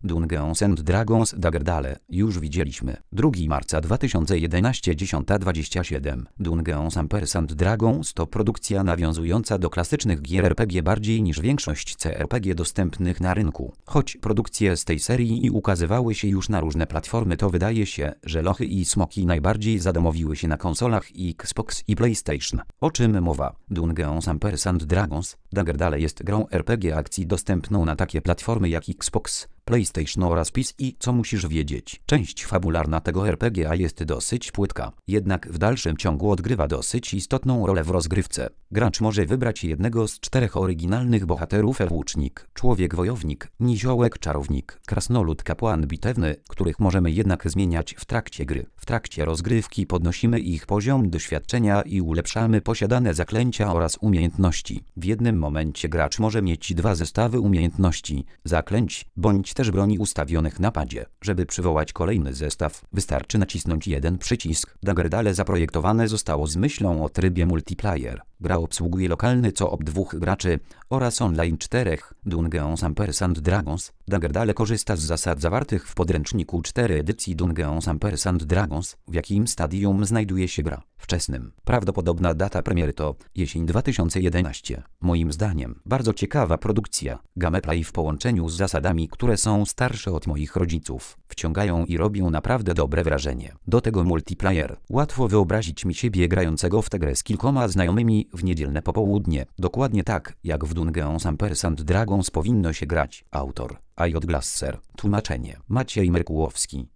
Dungeons and Dragons Daggerdale, już widzieliśmy. 2 marca 2011 10:27. Dungeons & Dragons to produkcja nawiązująca do klasycznych gier RPG bardziej niż większość CRPG dostępnych na rynku. Choć produkcje z tej serii ukazywały się już na różne platformy, to wydaje się, że lochy i smoki najbardziej zadomowiły się na konsolach Xbox i PlayStation. O czym mowa? Dungeons & Dragons Daggerdale jest grą RPG akcji dostępną na takie platformy jak Xbox, PlayStation oraz PC. I co musisz wiedzieć? Część fabularna tego RPG jest dosyć płytka, jednak w dalszym ciągu odgrywa dosyć istotną rolę w rozgrywce. Gracz może wybrać jednego z 4 oryginalnych bohaterów: łucznik, człowiek-wojownik, niziołek, czarownik, krasnolud, kapłan bitewny, których możemy jednak zmieniać w trakcie gry. W trakcie rozgrywki podnosimy ich poziom doświadczenia i ulepszamy posiadane zaklęcia oraz umiejętności. W jednym momencie gracz może mieć 2 zestawy umiejętności, zaklęć, bądź też broni ustawionych na padzie. Żeby przywołać kolejny zestaw, wystarczy nacisnąć jeden przycisk. Daggerdale zaprojektowane zostało z myślą o trybie multiplayer. Gra obsługuje lokalny co-op 2 graczy oraz online 4. Dungeons & Dragons Daggerdale korzysta z zasad zawartych w podręczniku 4 edycji Dungeons & Dragons. W jakim stadium znajduje się gra? Wczesnym. Prawdopodobna data premiery to jesień 2011. Moim zdaniem bardzo ciekawa produkcja. Gameplay w połączeniu z zasadami, które są starsze od moich rodziców, wciągają i robią naprawdę dobre wrażenie. Do tego multiplayer. Łatwo wyobrazić mi siebie grającego w tę grę z kilkoma znajomymi w niedzielne popołudnie. Dokładnie tak, jak w Dungeons & Dragons powinno się grać. Autor: J. Glasser. Tłumaczenie: Maciej Merkułowski.